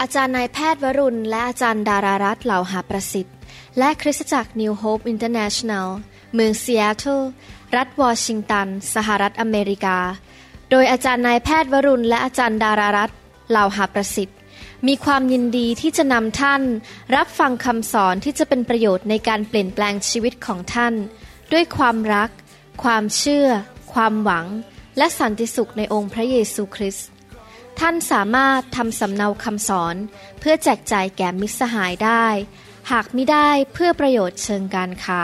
อาจารย์นายแพทย์วรุณและอาจารย์ดารารัตน์เหล่าหาประสิทธิ์และคริสตจักร New Hope International เมืองซีแอตเทิลรัฐวอชิงตันสหรัฐอเมริกาโดยอาจารย์นายแพทย์วรุณและอาจารย์ดารารัตน์เหล่าหาประสิทธิ์มีความยินดีที่จะนำท่านรับฟังคำสอนที่จะเป็นประโยชน์ในการเปลี่ยนแปลงชีวิตของท่านด้วยความรักความเชื่อความหวังและสันติสุขในองค์พระเยซูคริสต์ท่านสามารถทำสำเนาคำสอนเพื่อแจกจ่ายแก่มิตรสหายได้หากมิได้เพื่อประโยชน์เชิงการค้า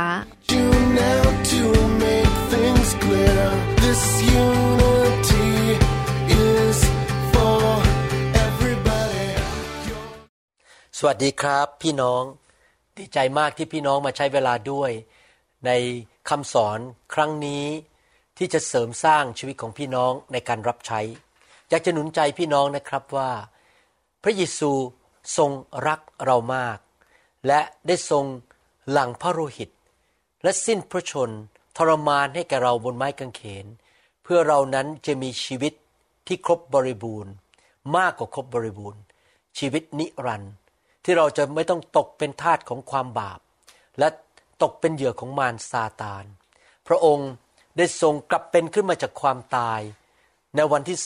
สวัสดีครับพี่น้องดีใจมากที่พี่น้องมาใช้เวลาด้วยในคำสอนครั้งนี้ที่จะเสริมสร้างชีวิตของพี่น้องในการรับใช้อยากจะหนุนใจพี่น้องนะครับว่าพระเยซูทรงรักเรามากและได้ทรงหลั่งพระโลหิตและสิ้นพระชนทรมานให้แก่เราบนไม้กางเขนเพื่อเรานั้นจะมีชีวิตที่ครบบริบูรณ์มากกว่าครบบริบูรณ์ชีวิตนิรันดร์ที่เราจะไม่ต้องตกเป็นทาสของความบาปและตกเป็นเหยื่อของมารซาตานพระองค์ได้ทรงกลับเป็นขึ้นมาจากความตายในวันที่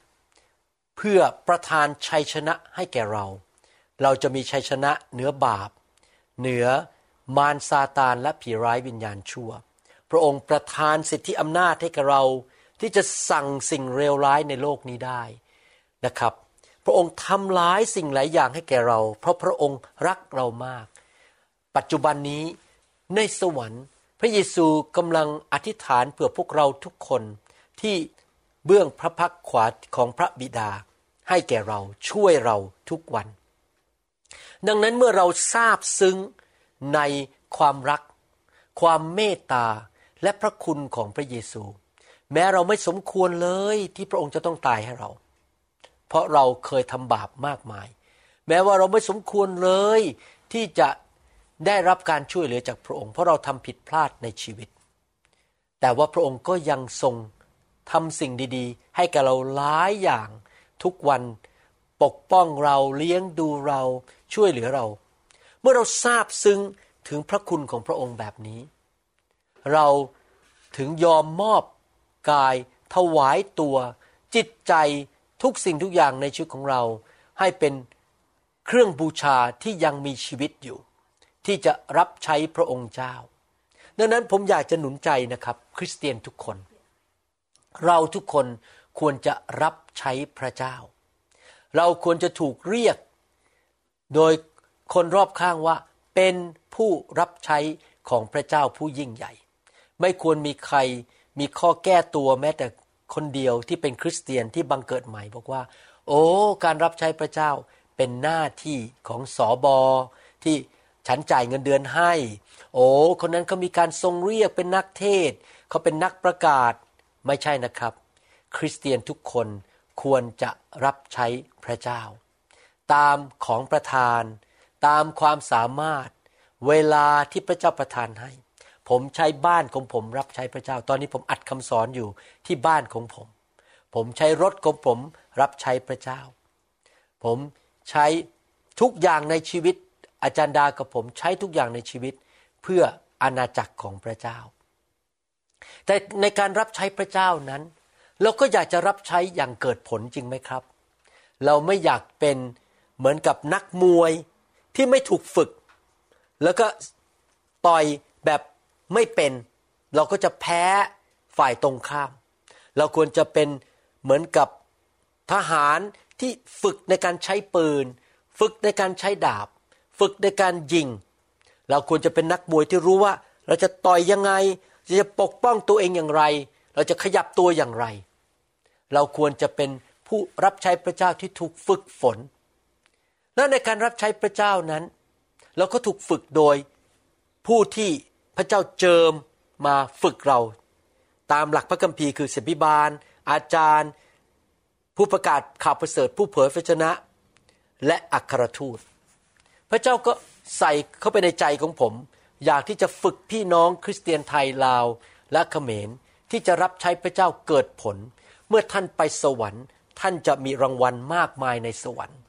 3เพื่อประทานชัยชนะให้แก่เราเราจะมีชัยชนะเหนือบาปเหนือมารซาตานและผีร้ายวิญญาณชั่วพระองค์ประทานสิทธิอำนาจให้แก่เราที่จะสั่งสิ่งเลวร้ายในโลกนี้ได้นะครับพระองค์ทำหลายสิ่งหลายอย่างให้แก่เราเพราะพระองค์รักเรามากปัจจุบันนี้ในสวรรค์พระเยซูกำลังอธิษฐานเพื่อพวกเราทุกคนที่เบื้องพระพักขวาของพระบิดาให้แก่เราช่วยเราทุกวันดังนั้นเมื่อเราทราบซึ้งในความรักความเมตตาและพระคุณของพระเยซูแม้เราไม่สมควรเลยที่พระองค์จะต้องตายให้เราเพราะเราเคยทำบาปมากมายแม้ว่าเราไม่สมควรเลยที่จะได้รับการช่วยเหลือจากพระองค์เพราะเราทำผิดพลาดในชีวิตแต่ว่าพระองค์ก็ยังทรงทำสิ่งดีๆให้กับเราหลายอย่างทุกวันปกป้องเราเลี้ยงดูเราช่วยเหลือเราเมื่อเราทราบซึ้งถึงพระคุณของพระองค์แบบนี้เราถึงยอมมอบกายถวายตัวจิตใจทุกสิ่งทุกอย่างในชีวิตของเราให้เป็นเครื่องบูชาที่ยังมีชีวิตอยู่ที่จะรับใช้พระองค์เจ้าดังนั้นผมอยากจะหนุนใจนะครับคริสเตียนทุกคนเราทุกคนควรจะรับใช้พระเจ้าเราควรจะถูกเรียกโดยคนรอบข้างว่าเป็นผู้รับใช้ของพระเจ้าผู้ยิ่งใหญ่ไม่ควรมีใครมีข้อแก้ตัวแม้แต่คนเดียวที่เป็นคริสเตียนที่บังเกิดใหม่บอกว่าโอ้การรับใช้พระเจ้าเป็นหน้าที่ของสบที่ฉันจ่ายเงินเดือนให้โอ้คนนั้นเขามีการทรงเรียกเป็นนักเทศเขาเป็นนักประกาศไม่ใช่นะครับคริสเตียนทุกคนควรจะรับใช้พระเจ้าตามของประทานตามความสามารถเวลาที่พระเจ้าประทานให้ผมใช้บ้านของผมรับใช้พระเจ้าตอนนี้ผมอัดคำสอนอยู่ที่บ้านของผมใช้รถของผมรับใช้พระเจ้าผมใช้ทุกอย่างในชีวิตอาจารย์ดากับผมใช้ทุกอย่างในชีวิตเพื่ออาณาจักรของพระเจ้าแต่ในการรับใช้พระเจ้านั้นเราก็อยากจะรับใช้อย่างเกิดผลจริงไหมครับเราไม่อยากเป็นเหมือนกับนักมวยที่ไม่ถูกฝึกแล้วก็ต่อยแบบไม่เป็นเราก็จะแพ้ฝ่ายตรงข้ามเราควรจะเป็นเหมือนกับทหารที่ฝึกในการใช้ปืนฝึกในการใช้ดาบฝึกในการยิงเราควรจะเป็นนักมวยที่รู้ว่าเราจะต่อยยังไงจะปกป้องตัวเองอย่างไรเราจะขยับตัวอย่างไรเราควรจะเป็นผู้รับใช้พระเจ้าที่ถูกฝึกฝนและในการรับใช้พระเจ้านั้นเราก็ถูกฝึกโดยผู้ที่พระเจ้าเจิมมาฝึกเราตามหลักพระคัมภีร์คือศิษยาภิบาลอาจารย์ผู้ประกาศข่าวประเสริฐผู้เผยพระชนะและอัครทูตพระเจ้าก็ใส่เข้าไปในใจของผมอยากที่จะฝึกพี่น้องคริสเตียนไทยลาวและเขมรที่จะรับใช้พระเจ้าเกิดผลเมื่อท่านไปสวรรค์ท่านจะมีรางวัลมากมายในสวรรค์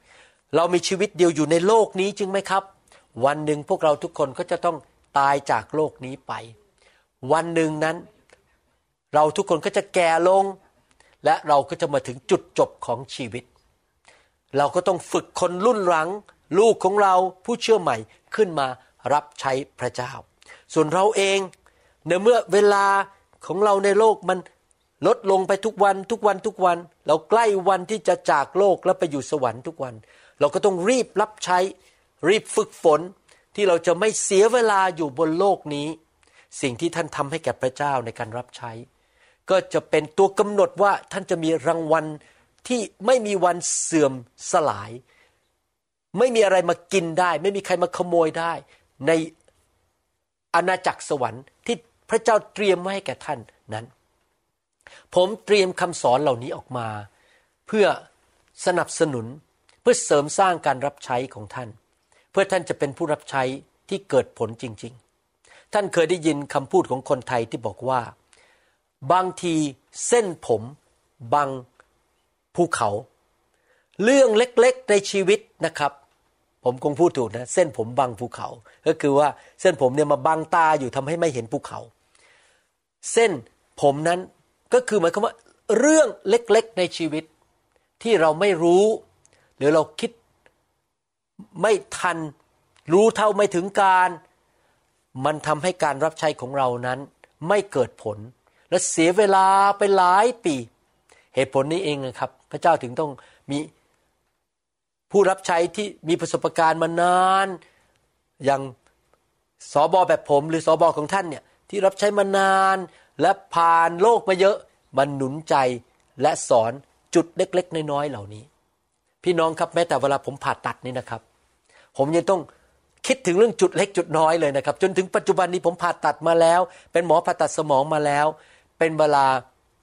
เรามีชีวิตเดียวอยู่ในโลกนี้จริงไหมครับวันหนึ่งพวกเราทุกคนก็จะต้องตายจากโลกนี้ไปวันหนึ่งนั้นเราทุกคนก็จะแก่ลงและเราก็จะมาถึงจุดจบของชีวิตเราก็ต้องฝึกคนรุ่นหลังลูกของเราผู้เชื่อใหม่ขึ้นมารับใช้พระเจ้าส่วนเราเองในเมื่อเวลาของเราในโลกมันลดลงไปทุกวันเราใกล้วันที่จะจากโลกแล้วไปอยู่สวรรค์ทุกวันเราก็ต้องรีบรับใช้รีบฝึกฝนที่เราจะไม่เสียเวลาอยู่บนโลกนี้สิ่งที่ท่านทำให้แก่พระเจ้าในการรับใช้ก็จะเป็นตัวกำหนดว่าท่านจะมีรางวัลที่ไม่มีวันเสื่อมสลายไม่มีอะไรมากินได้ไม่มีใครมาขโมยได้ในอาณาจักรสวรรค์ที่พระเจ้าเตรียมไว้ให้แก่ท่านนั้นผมเตรียมคำสอนเหล่านี้ออกมาเพื่อสนับสนุนเพื่อเสริมสร้างการรับใช้ของท่านเพื่อท่านจะเป็นผู้รับใช้ที่เกิดผลจริงๆท่านเคยได้ยินคำพูดของคนไทยที่บอกว่าบางทีเส้นผมบังภูเขาเรื่องเล็กๆในชีวิตนะครับผมคงพูดถูกนะเส้นผมบังภูเขาก็คือว่าเส้นผมเนี่ยมาบังตาอยู่ทำให้ไม่เห็นภูเขาเส้นผมนั้นก็คือหมายความว่าเรื่องเล็กๆในชีวิตที่เราไม่รู้หรือเราคิดไม่ทันรู้เท่าไม่ถึงการมันทำให้การรับใช้ของเรานั้นไม่เกิดผลและเสียเวลาไปหลายปีเหตุผลนี้เองนะครับพระเจ้าถึงต้องมีผู้รับใช้ที่มีประสบการณ์มานานอย่างสบแบบผมหรือสบของท่านเนี่ยที่รับใช้มานานและผ่านโลกมาเยอะมันหนุนใจและสอนจุดเล็กๆน้อยๆเหล่านี้พี่น้องครับแม้แต่เวลาผมผ่าตัดนี่นะครับผมยังต้องคิดถึงเรื่องจุดเล็กจุดน้อยเลยนะครับจนถึงปัจจุบันนี้ผมผ่าตัดมาแล้วเป็นหมอผ่าตัดสมองมาแล้วเป็นเวลา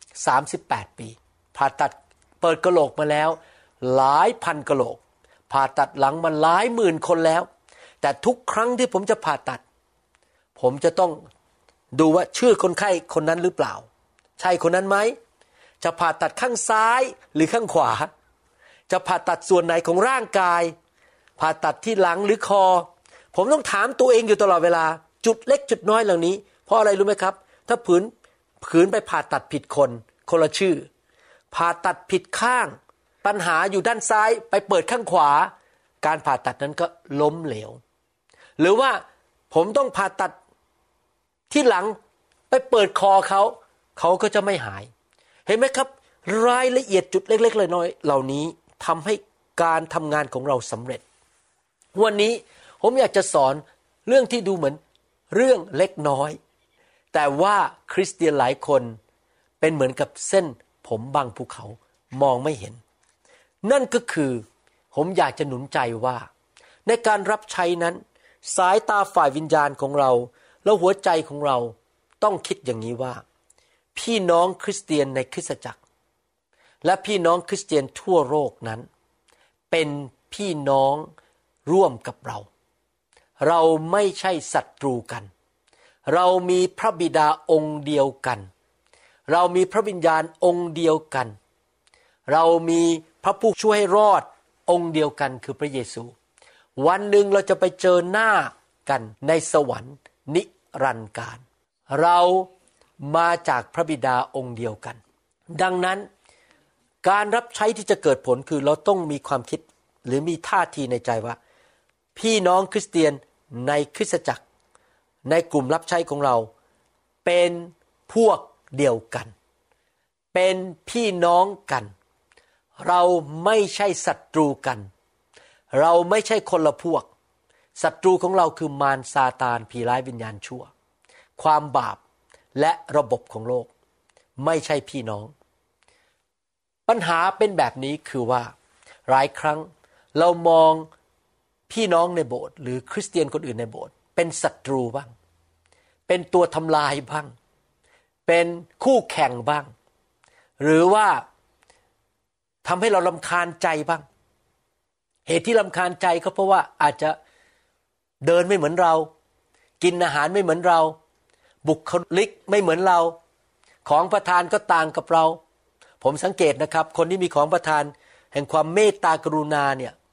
38ปีผ่าตัดเปิดกะโหลกมาแล้วหลายพันกะโหลกผ่าตัดหลังมาหลายหมื่นคนแล้วแต่ทุกครั้งที่ผมจะผ่าตัดผมจะต้องดูว่าชื่อคนไข้คนนั้นหรือเปล่าใช่คนนั้นไหมจะผ่าตัดข้างซ้ายหรือข้างขวาจะผ่าตัดส่วนไหนของร่างกายผ่าตัดที่หลังหรือคอผมต้องถามตัวเองอยู่ตลอดเวลาจุดเล็กจุดน้อยเหล่านี้เพราะอะไรรู้ไหมครับถ้าผืนไปผ่าตัดผิดคนละชื่อผ่าตัดผิดข้างปัญหาอยู่ด้านซ้ายไปเปิดข้างขวาการผ่าตัดนั้นก็ล้มเหลวหรือว่าผมต้องผ่าตัดที่หลังไปเปิดคอเขาก็จะไม่หายเห็นไหมครับรายละเอียดจุดเล็กๆน้อยๆเหล่านี้ทำให้การทำงานของเราสำเร็จวันนี้ผมอยากจะสอนเรื่องที่ดูเหมือนเรื่องเล็กน้อยแต่ว่าคริสเตียนหลายคนเป็นเหมือนกับเส้นผมบังภูเขามองไม่เห็นนั่นก็คือผมอยากจะหนุนใจว่าในการรับใช้นั้นสายตาฝ่ายวิญญาณของเราและหัวใจของเราต้องคิดอย่างนี้ว่าพี่น้องคริสเตียนในคริสตจักรและพี่น้องคริสเตียนทั่วโลกนั้นเป็นพี่น้องร่วมกับเราไม่ใช่ศัตรูกันเรามีพระบิดาองค์เดียวกันเรามีพระวิญญาณองค์เดียวกันเรามีพระผู้ช่วยให้รอดองค์เดียวกันคือพระเยซูวันหนึ่งเราจะไปเจอหน้ากันในสวรรค์นิรันดร์กาลเรามาจากพระบิดาองค์เดียวกันดังนั้นการรับใช้ที่จะเกิดผลคือเราต้องมีความคิดหรือมีท่าทีในใจว่าพี่น้องคริสเตียนในคริสตจักรในกลุ่มรับใช้ของเราเป็นพวกเดียวกันเป็นพี่น้องกันเราไม่ใช่ศัตรูกันเราไม่ใช่คนละพวกศัตรูของเราคือมารซาตานผีร้ายวิญญาณชั่วความบาปและระบบของโลกไม่ใช่พี่น้องปัญหาเป็นแบบนี้คือว่าหลายครั้งเรามองพี่น้องในโบสถ์หรือคริสเตียนคนอื่นในโบสถ์เป็นศัตรูบ้างเป็นตัวทำลายบ้างเป็นคู่แข่งบ้างหรือว่าทำให้เรารำคาญใจบ้างเหตุที่รำคาญใจก็เพราะว่าอาจจะเดินไม่เหมือนเรากินอาหารไม่เหมือนเราบุคลิกไม่เหมือนเราของประทานก็ต่างกับเราผมสังเกตนะครับคนที่มีของประทานแห่งความเมตตากรุณาเนี่ย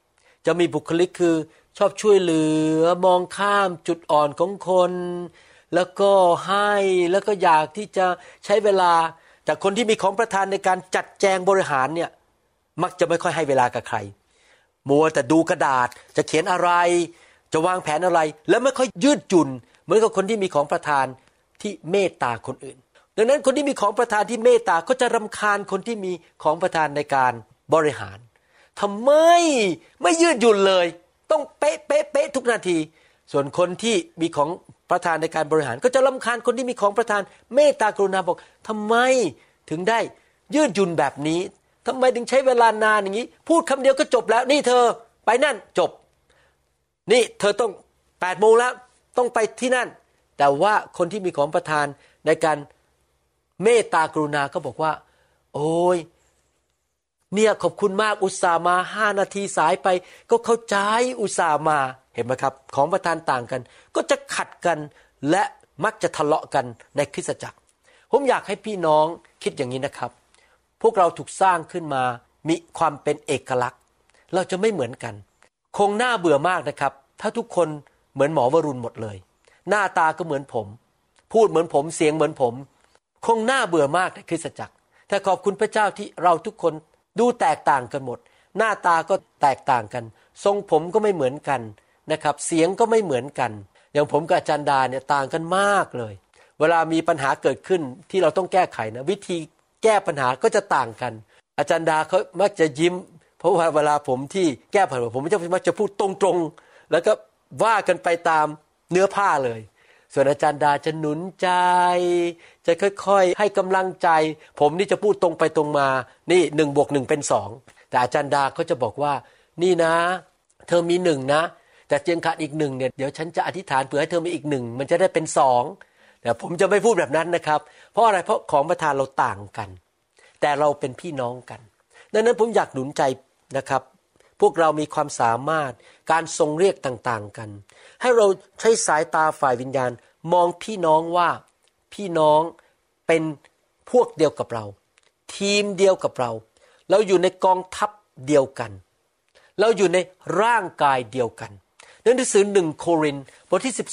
จะมีบุคลิกคือชอบช่วยเหลือมองข้ามจุดอ่อนของคนแล้วก็ให้แล้วก็อยากที่จะใช้เวลาแต่คนที่มีของประทานในการจัดแจงบริหารเนี่ยมักจะไม่ค่อยให้เวลากับใครมัวแต่ดูกระดาษจะเขียนอะไรจะวางแผนอะไรแล้วไม่ค่อยยืดหยุ่นเหมือนกับคนที่มีของประทานที่เมตตาคนอื่นดังนั้นคนที่มีของประทานที่เมตตาก็จะรำคาญคนที่มีของประทานในการบริหารทำไมไม่ยืดหยุ่นเลยต้องเป๊ะเป๊ะเป๊ะทุกนาทีส่วนคนที่มีของประทานในการบริหารก็จะรำคาญคนที่มีของประทานเมตตากรุณาบอกทำไมถึงได้ยืดหยุ่นแบบนี้ทำไมถึงใช้เวลานานอย่างนี้พูดคำเดียวก็จบแล้วนี่เธอไปนั่นจบนี่เธอต้อง8 โมงแล้วต้องไปที่นั่นแต่ว่าคนที่มีของประทานในการเมตตากรุณาก็บอกว่าโอ้ยเนี่ยขอบคุณมากอุตส่าห์มา5 นาทีสายไปก็เข้าใจอุตส่าห์มาเห็นไหมครับของประทานต่างกันก็จะขัดกันและมักจะทะเลาะกันในคริสตจักรผมอยากให้พี่น้องคิดอย่างนี้นะครับพวกเราถูกสร้างขึ้นมามีความเป็นเอกลักษณ์เราจะไม่เหมือนกันคงน่าเบื่อมากนะครับถ้าทุกคนเหมือนหมอวรุณหมดเลยหน้าตาก็เหมือนผมพูดเหมือนผมเสียงเหมือนผมคงน่าเบื่อมากในคริสตจักรแต่ขอบคุณพระเจ้าที่เราทุกคนดูแตกต่างกันหมดหน้าตาก็แตกต่างกันทรงผมก็ไม่เหมือนกันนะครับเสียงก็ไม่เหมือนกันอย่างผมกับอาจารย์ดาเนี่ยต่างกันมากเลยเวลามีปัญหาเกิดขึ้นที่เราต้องแก้ไขนะวิธีแก้ปัญหาก็จะต่างกันอาจารย์ดาเขามักจะยิ้มเพราะว่าเวลาผมที่แก้ปัญหาผมมักจะพูดตรงๆแล้วก็ว่ากันไปตามเนื้อผ้าเลยส่วนอาจารย์ดาจะหนุนใจจะค่อยๆให้กำลังใจผมนี่จะพูดตรงไปตรงมานี่1+1เป็น2แต่อาจารย์ดาเขาจะบอกว่านี่นะเธอมี1นะแต่เจียงขาดอีก1เนี่ยเดี๋ยวฉันจะอธิษฐานเผื่อให้เธอมีอีก1มันจะได้เป็น2แต่ผมจะไม่พูดแบบนั้นนะครับเพราะอะไรเพราะของประทานเราต่างกันแต่เราเป็นพี่น้องกันดังนั้นผมอยากหนุนใจนะครับพวกเรามีความสามารถการทรงเรียกต่างๆกันให้เราใช้สายตาฝ่ายวิญญาณมองพี่น้องว่าพี่น้องเป็นพวกเดียวกับเราทีมเดียวกับเราเราอยู่ในกองทัพเดียวกันเราอยู่ในร่างกายเดียวกันในหนังสือ1 โครินธ์บทที่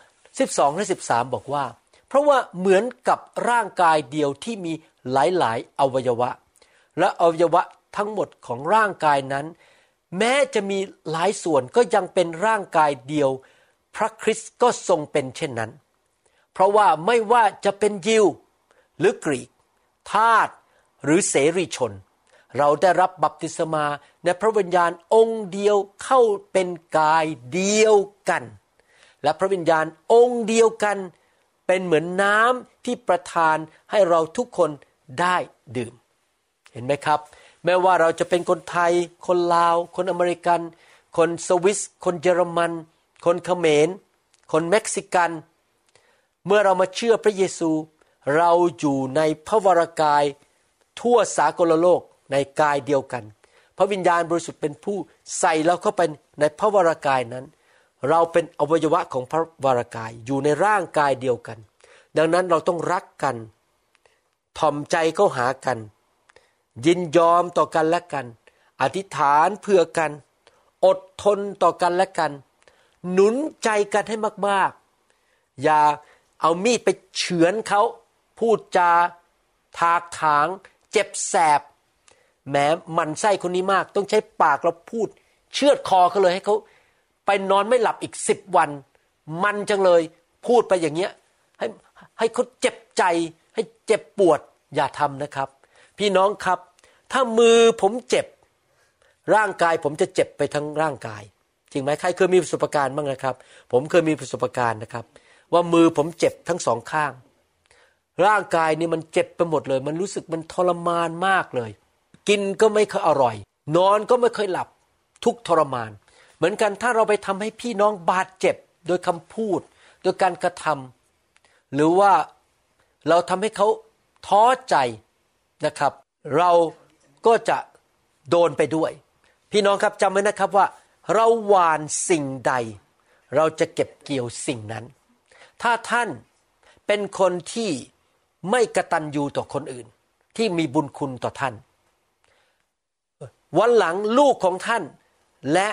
12และ13บอกว่าเพราะว่าเหมือนกับร่างกายเดียวที่มีหลายๆอวัยวะและอวัยวะทั้งหมดของร่างกายนั้นแม้จะมีหลายส่วนก็ยังเป็นร่างกายเดียวพระคริสต์ก็ทรงเป็นเช่นนั้นเพราะว่าไม่ว่าจะเป็นยิวหรือกรีกทาสหรือเสรีชนเราได้รับบัพติศมาในพระวิญญาณองค์เดียวเข้าเป็นกายเดียวกันและพระวิญญาณองค์เดียวกันเป็นเหมือนน้ำที่ประทานให้เราทุกคนได้ดื่มเห็นไหมครับแม้ว่าเราจะเป็นคนไทยคนลาวคนอเมริกันคนสวิสคนเยอรมันคนเขมรคนเม็กซิกันเมื่อเรามาเชื่อพระเยซูเราอยู่ในพระวรกายทั่วสากลโลกในกายเดียวกันพระวิญญาณบริสุทธิ์เป็นผู้ใส่เราเข้าไปในพระวรกายนั้นเราเป็นอวัยวะของพระวรกายอยู่ในร่างกายเดียวกันดังนั้นเราต้องรักกันถ่อมใจเข้าหากันยินยอมต่อกันและกันอธิษฐานเพื่อกันอดทนต่อกันและกันหนุนใจกันให้มากๆอย่าเอามีดไปเฉือนเขาพูดจาถากถางเจ็บแสบแม้มันไส้คนนี้มากต้องใช้ปากเราพูดเชือดคอเขาเลยให้เขาไปนอนไม่หลับอีก10 วันมันจังเลยพูดไปอย่างเงี้ยให้เขาเจ็บใจให้เจ็บปวดอย่าทำนะครับพี่น้องครับถ้ามือผมเจ็บร่างกายผมจะเจ็บไปทั้งร่างกายจริงไหมใครเคยมีประสบการณ์บ้างนะครับผมเคยมีประสบการณ์นะครับว่ามือผมเจ็บทั้ง2 ข้างร่างกายนี่มันเจ็บไปหมดเลยมันรู้สึกมันทรมานมากเลยกินก็ไม่ค่อยอร่อยนอนก็ไม่ค่อยหลับทุกทรมานเหมือนกันถ้าเราไปทำให้พี่น้องบาดเจ็บโดยคำพูดโดยการกระทำหรือว่าเราทำให้เขาท้อใจนะครับเราก็จะโดนไปด้วยพี่น้องครับจำไว้นะครับว่าเราหว่านสิ่งใดเราจะเก็บเกี่ยวสิ่งนั้นถ้าท่านเป็นคนที่ไม่กตัญญูต่อคนอื่นที่มีบุญคุณต่อท่านวันหลังลูกของท่านและ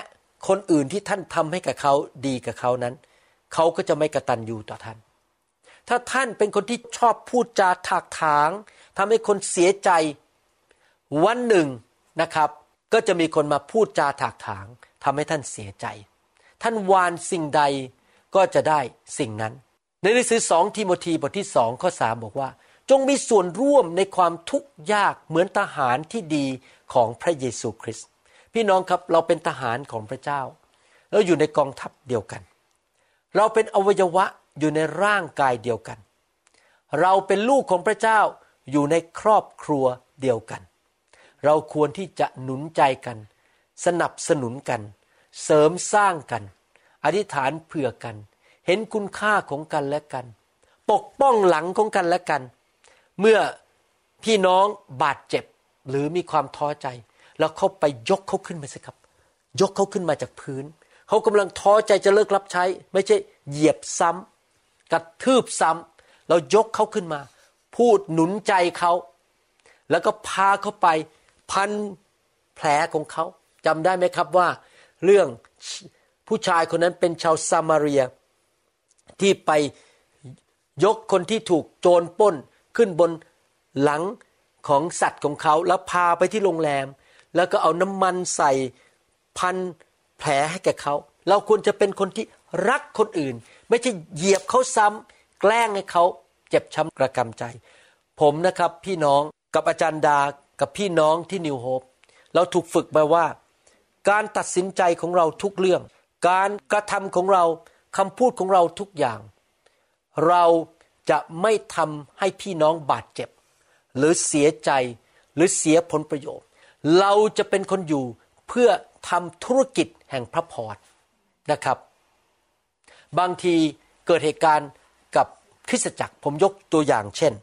คนอื่นที่ท่านทำให้กับเขาดีกับเขานั้นเขาก็จะไม่กตัญญูต่อท่านถ้าท่านเป็นคนที่ชอบพูดจาถากถางทำให้คนเสียใจวันหนึ่งนะครับก็จะมีคนมาพูดจาถากถางทำให้ท่านเสียใจท่านหว่านสิ่งใดก็จะได้สิ่งนั้นในหนังสือ2 ทิโมธีบทที่2ข้อ3บอกว่าจงมีส่วนร่วมในความทุกข์ยากเหมือนทหารที่ดีของพระเยซูคริสต์พี่น้องครับเราเป็นทหารของพระเจ้าเราอยู่ในกองทัพเดียวกันเราเป็นอวัยวะอยู่ในร่างกายเดียวกันเราเป็นลูกของพระเจ้าอยู่ในครอบครัวเดียวกันเราควรที่จะหนุนใจกันสนับสนุนกันเสริมสร้างกันอธิษฐานเผื่อกันเห็นคุณค่าของกันและกันปกป้องหลังของกันและกันเมื่อพี่น้องบาดเจ็บหรือมีความท้อใจเราเข้าไปยกเขาขึ้นมาสิครับยกเขาขึ้นมาจากพื้นเขากำลังท้อใจจะเลิกรับใช้ไม่ใช่เหยียบซ้ำกระทืบซ้ำเรายกเขาขึ้นมาพูดหนุนใจเขาแล้วก็พาเขาไปพันแผลของเขาจำได้ไหมครับว่าเรื่องผู้ชายคนนั้นเป็นชาวซามาเรียที่ไปยกคนที่ถูกโจรปล้นขึ้นบนหลังของสัตว์ของเขาแล้วพาไปที่โรงแรมแล้วก็เอาน้ำมันใส่พันแผลให้แก่เขาเราควรจะเป็นคนที่รักคนอื่นไม่ใช่เหยียบเขาซ้ำแกล้งให้เขาเจ็บช้ำระกำใจผมนะครับพี่น้องกับอาจารย์ดากับพี่น้องที่นิวโฮปเราถูกฝึกมาว่าการตัดสินใจของเราทุกเรื่องการกระทำของเราคำพูดของเราทุกอย่างเราจะไม่ทำให้พี่น้องบาดเจ็บหรือเสียใจหรือเสียผลประโยชน์เราจะเป็นคนอยู่เพื่อทำธุรกิจแห่งพระพรนะครับบางทีเกิดเหตุการณ์กับคริสตจักรผมยกตัวอย่างเช่น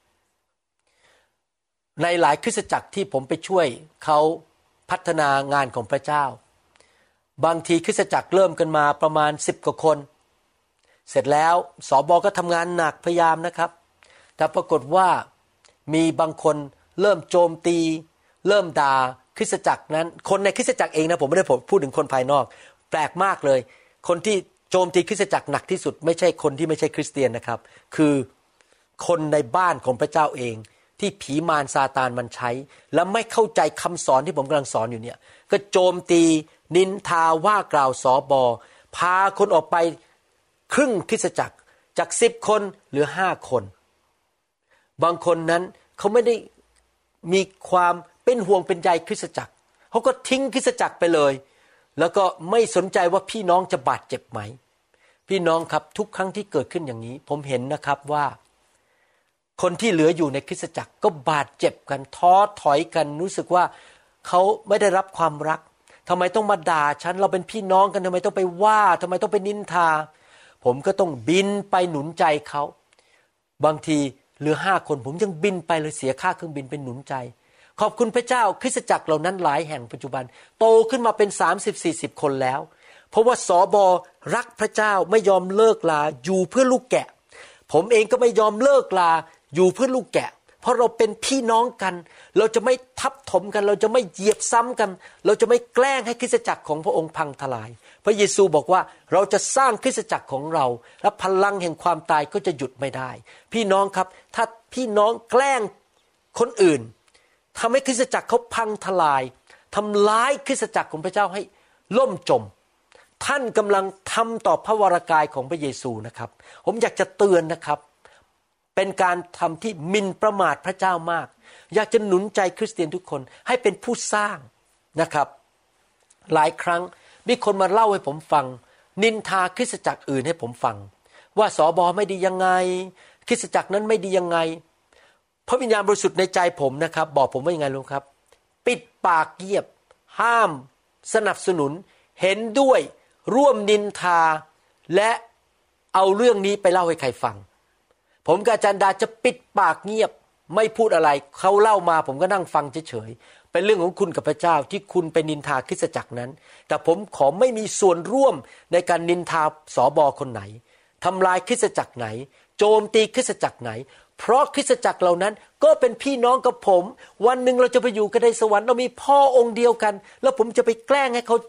ในหลายคริสตจักรที่ผมไปช่วยเขาพัฒนางานของพระเจ้าบางทีคริสตจักรเริ่มกันมาประมาณ10 กว่าคนเสร็จแล้วสบก็ทำงานหนักพยายามนะครับแต่ปรากฏว่ามีบางคนเริ่มโจมตีเริ่มด่าคริสตจักรนั้นคนในคริสตจักรเองนะผมไม่ได้พูดถึงคนภายนอกแปลกมากเลยคนที่โจมตีคริสตจักรหนักที่สุดไม่ใช่คนที่ไม่ใช่คริสเตียนนะครับคือคนในบ้านของพระเจ้าเองที่ผีมารซาตานมันใช้และไม่เข้าใจคำสอนที่ผมกำลังสอนอยู่เนี่ยก็โจมตีนินทาว่ากล่าวสบพาคนออกไปครึ่งคริสตจักรจาก10 คนเหลือ5 คนบางคนนั้นเขาไม่ได้มีความเป็นห่วงเป็นใยคริสตจักรเขาก็ทิ้งคริสตจักรไปเลยแล้วก็ไม่สนใจว่าพี่น้องจะบาดเจ็บไหมพี่น้องครับทุกครั้งที่เกิดขึ้นอย่างนี้ผมเห็นนะครับว่าคนที่เหลืออยู่ในคริสตจักรก็บาดเจ็บกันท้อถอยกันรู้สึกว่าเขาไม่ได้รับความรักทำไมต้องมาด่าฉันเราเป็นพี่น้องกันทำไมต้องไปว่าทำไมต้องไปนินทาผมก็ต้องบินไปหนุนใจเขาบางทีเหลือ5 คนผมยังบินไปเลยเสียค่าเครื่องบินเป็นหนุนใจขอบคุณพระเจ้าคริสตจักรเหล่านั้นหลายแห่งปัจจุบันโตขึ้นมาเป็น30-40 คนแล้วเพราะว่าสบรักพระเจ้าไม่ยอมเลิกลาอยู่เพื่อลูกแกะผมเองก็ไม่ยอมเลิกลาอยู่เพื่อลูกแกะเพราะเราเป็นพี่น้องกันเราจะไม่ทับถมกันเราจะไม่เหยียบซ้ำกันเราจะไม่แกล้งให้คริสตจักรของพระองค์พังทลายพระเยซูบอกว่าเราจะสร้างคริสตจักรของเราและพลังแห่งความตายก็จะหยุดไม่ได้พี่น้องครับถ้าพี่น้องแกล้งคนอื่นทำให้คริสตจักรเขาพังทลายทำร้ายคริสตจักรของพระเจ้าให้ล่มจมท่านกำลังทำต่อพระวรากายของพระเยซูนะครับผมอยากจะเตือนนะครับเป็นการทำที่หมิ่นประมาทพระเจ้ามากอยากจะหนุนใจคริสเตียนทุกคนให้เป็นผู้สร้างนะครับหลายครั้งมีคนมาเล่าให้ผมฟังนินทาคริสตจักรอื่นให้ผมฟังว่าสบไม่ดียังไงคริสตจักรนั้นไม่ดียังไงพระวิญญาณบริสุทธิ์ในใจผมนะครับบอกผมว่ายังไงรู้ครับปิดปากเงียบห้ามสนับสนุนเห็นด้วยร่วมนินทาและเอาเรื่องนี้ไปเล่าให้ใครฟังผมกับอาจารย์ดาจะปิดปากเงียบไม่พูดอะไรเขาเล่ามาผมก็นั่งฟังเฉยๆเป็นเรื่องของคุณกับพระเจ้าที่คุณไปนินทาคริสตจักรนั้นแต่ผมขอไม่มีส่วนร่วมในการนินทาสบคนไหนทำลายคริสตจักรไหนโจมตีคริสตจักรไหนเพราะคริสตจักรเหล่านั้นก็เป็นพี่น้องกับผมวันหนึ่งเราจะไปอยู่กันในสวรรค์เรามีพ่อองค์เดียวกันแล้วผมจะไปแกล้งให้เขา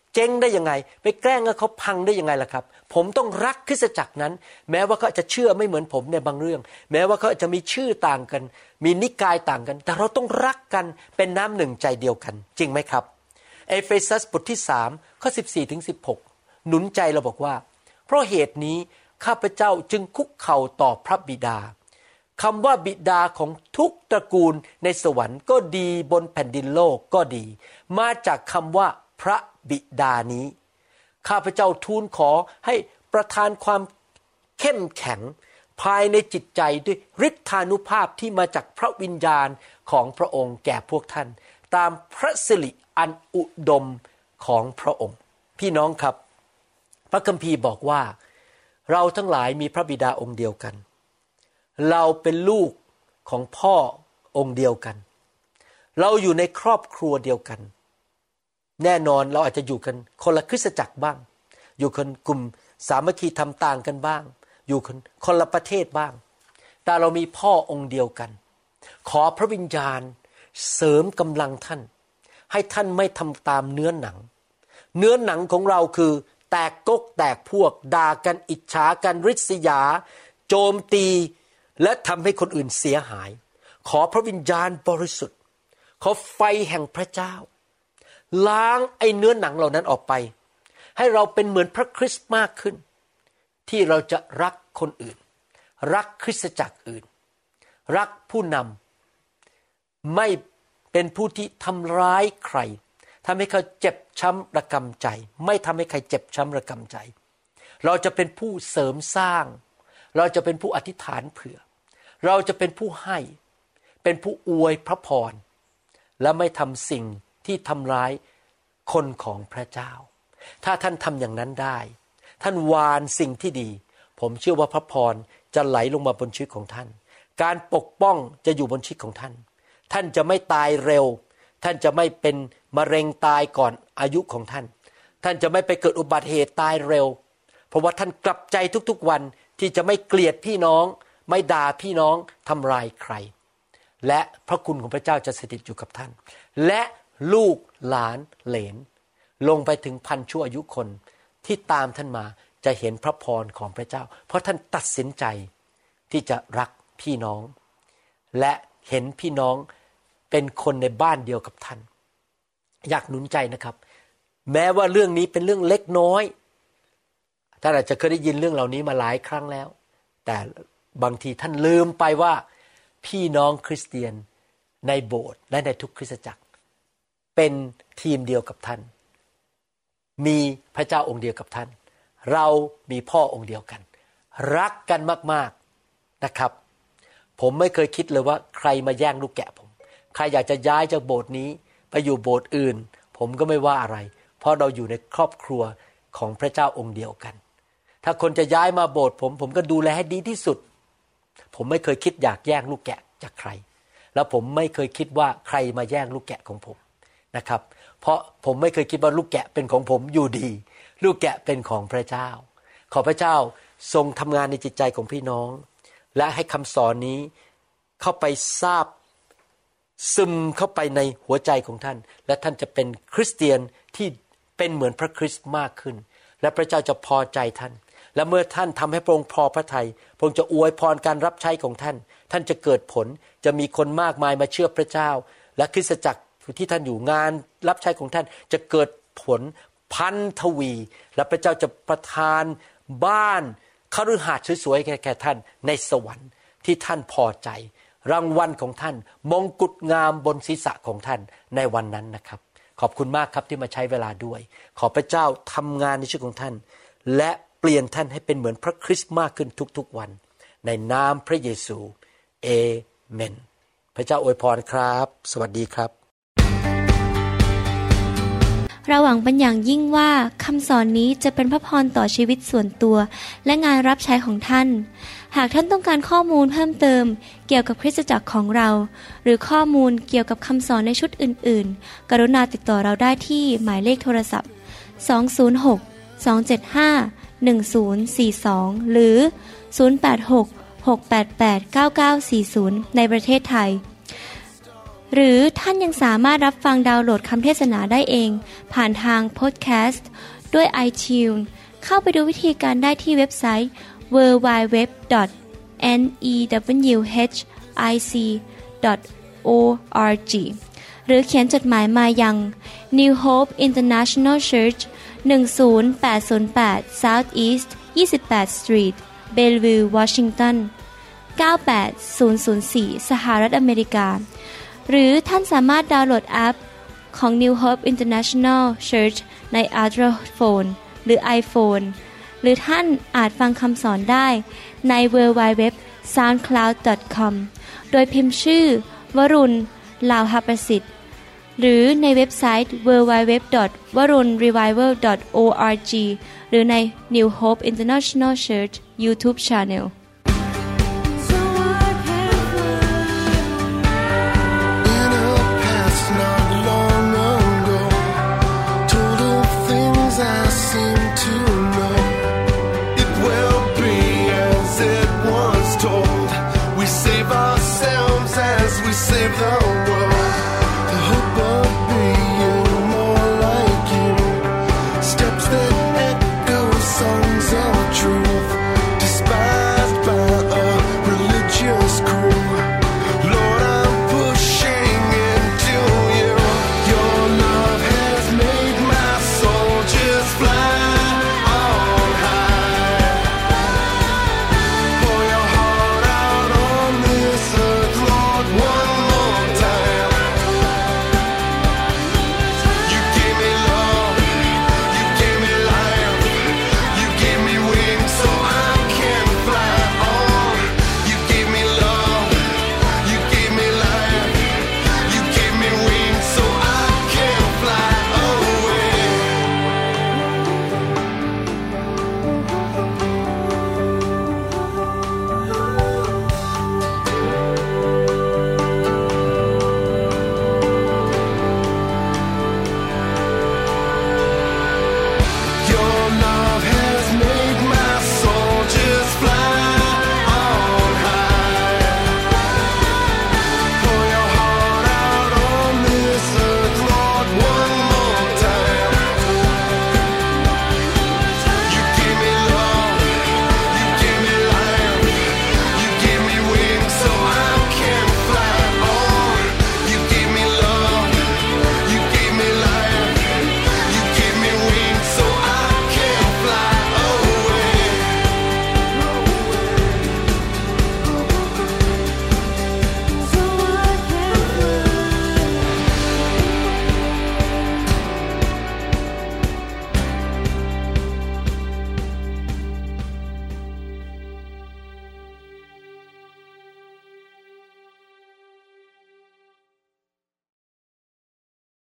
เจ๊งได้ยังไงไปแกล้งให้เขาพังได้ยังไงล่ะครับผมต้องรักคริสตจักรนั้นแม้ว่าเขาจะเชื่อไม่เหมือนผมในบางเรื่องแม้ว่าเขาจะมีชื่อต่างกันมีนิกายต่างกันแต่เราต้องรักกันเป็นน้ำหนึ่งใจเดียวกันจริงไหมครับเอเฟซัสบทที่3ข้อ14ถึง16หนุนใจเราบอกว่าเพราะเหตุนี้ข้าพเจ้าจึงคุกเข่าต่อพระบิดาคำว่าบิดาของทุกตระกูลในสวรรค์ก็ดีบนแผ่นดินโลกก็ดีมาจากคำว่าพระบิดานี้ข้าพเจ้าทูลขอให้ประทานความเข้มแข็งภายในจิตใจด้วยฤทธานุภาพที่มาจากพระวิญญาณของพระองค์แก่พวกท่านตามพระสิริอันอุดมของพระองค์พี่น้องครับพระคัมภีร์บอกว่าเราทั้งหลายมีพระบิดาองค์เดียวกันเราเป็นลูกของพ่อองค์เดียวกันเราอยู่ในครอบครัวเดียวกันแน่นอนเราอาจจะอยู่กันคนละคริสตจักรบ้างอยู่กันกลุ่มสามัคคีทำต่างกันบ้างอยู่คนละประเทศบ้างแต่เรามีพ่อองค์เดียวกันขอพระวิญญาณเสริมกำลังท่านให้ท่านไม่ทำตามเนื้อหนังของเราคือแตกกกแตกพวกด่ากันอิจฉากันริษยาโจมตีและทำให้คนอื่นเสียหายขอพระวิญญาณบริสุทธิ์ขอไฟแห่งพระเจ้าล้างไอ้เนื้อหนังเหล่านั้นออกไปให้เราเป็นเหมือนพระคริสต์มากขึ้นที่เราจะรักคนอื่นรักคริสตจักรอื่นรักผู้นำไม่เป็นผู้ที่ทำร้ายใครทำให้เขาเจ็บช้ำระกำใจไม่ทำให้ใครเจ็บช้ำระกำใจเราจะเป็นผู้เสริมสร้างเราจะเป็นผู้อธิษฐานเผื่อเราจะเป็นผู้ให้เป็นผู้อวยพระพรและไม่ทำสิ่งที่ทำร้ายคนของพระเจ้าถ้าท่านทำอย่างนั้นได้ท่านหว่านสิ่งที่ดีผมเชื่อว่าพระพรจะไหลลงมาบนชีวิตของท่านการปกป้องจะอยู่บนชีวิตของท่านท่านจะไม่ตายเร็วท่านจะไม่เป็นมะเร็งตายก่อนอายุของท่านท่านจะไม่ไปเกิดอุบัติเหตุตายเร็วเพราะว่าท่านกลับใจทุกๆวันที่จะไม่เกลียดพี่น้องไม่ด่าพี่น้องทำลายใครและพระคุณของพระเจ้าจะสถิตอยู่กับท่านและลูกหลานเหลนลงไปถึงพันชั่วอายุคนที่ตามท่านมาจะเห็นพระพรของพระเจ้าเพราะท่านตัดสินใจที่จะรักพี่น้องและเห็นพี่น้องเป็นคนในบ้านเดียวกับท่านอยากหนุนใจนะครับแม้ว่าเรื่องนี้เป็นเรื่องเล็กน้อยท่านอาจจะเคยได้ยินเรื่องเหล่านี้มาหลายครั้งแล้วแต่บางทีท่านลืมไปว่าพี่น้องคริสเตียนในโบสถ์และในทุกคริสตจักรเป็นทีมเดียวกับท่านมีพระเจ้าองค์เดียวกับท่านเรามีพ่อองค์เดียวกันรักกันมากๆนะครับผมไม่เคยคิดเลยว่าใครมาแย่งลูกแกะผมใครอยากจะย้ายจากโบสถ์นี้ไปอยู่โบสถ์อื่นผมก็ไม่ว่าอะไรเพราะเราอยู่ในครอบครัวของพระเจ้าองค์เดียวกันถ้าคนจะย้ายมาโบสถ์ผมก็ดูแลให้ดีที่สุดผมไม่เคยคิดอยากแย่งลูกแกะจากใครแล้วผมไม่เคยคิดว่าใครมาแย่งลูกแกะของผมนะครับเพราะผมไม่เคยคิดว่าลูกแกะเป็นของผมอยู่ดีลูกแกะเป็นของพระเจ้าขอพระเจ้าทรงทำงานในจิตใจของพี่น้องและให้คำสอนนี้เข้าไปซาบซึมเข้าไปในหัวใจของท่านและท่านจะเป็นคริสเตียนที่เป็นเหมือนพระคริสต์มากขึ้นและพระเจ้าจะพอใจท่านและเมื่อท่านทำให้พระองค์พอพระทัยพระองค์จะอวยพรการรับใช้ของท่านท่านจะเกิดผลจะมีคนมากมายมาเชื่อพระเจ้าและคริสตจักรที่ท่านอยู่งานรับใช้ของท่านจะเกิดผลพันทวีและพระเจ้าจะประทานบ้านคฤหาสน์สวยๆแก่ท่านในสวรรค์ที่ท่านพอใจรางวัลของท่านมงกุฎงามบนศีรษะของท่านในวันนั้นนะครับขอบคุณมากครับที่มาใช้เวลาด้วยขอพระเจ้าทำงานในชีวิตของท่านและเปลี่ยนท่านให้เป็นเหมือนพระคริสต์มากขึ้นทุกๆวันในนามพระเยซูเอเมนพระเจ้าอวยพรครับสวัสดีครับเราหวังเป็นอย่างยิ่งว่าคำสอนนี้จะเป็นพระพรต่อชีวิตส่วนตัวและงานรับใช้ของท่านหากท่านต้องการข้อมูลเพิ่มเติมเกี่ยวกับคริสตจักรของเราหรือข้อมูลเกี่ยวกับคำสอนในชุดอื่นๆกรุณาติดต่อเราได้ที่หมายเลขโทรศัพท์206-275-1042หรือ086-688-9940ในประเทศไทยหรือท่านยังสามารถรับฟังดาวน์โหลดคำเทศนาได้เองผ่านทางพอดแคสต์ด้วย iTunes เข้าไปดูวิธีการได้ที่เว็บไซต์ www.newhic.org หรือเขียนจดหมายมายัง New Hope International Church 10808 South East 28th Street Bellevue Washington 98004 สหรัฐอเมริกาหรือท่านสามารถดาวน์โหลดแอปของ New Hope International Church ใน Android Phone หรือ iPhone หรือท่านอาจฟังคำสอนได้ใน www.soundcloud.com โดยพิมพ์ชื่อวรุณ ลาวหประสิทธิ์หรือในเว็บไซต์ www.warunrevival.org หรือใน New Hope International Church YouTube Channel Save the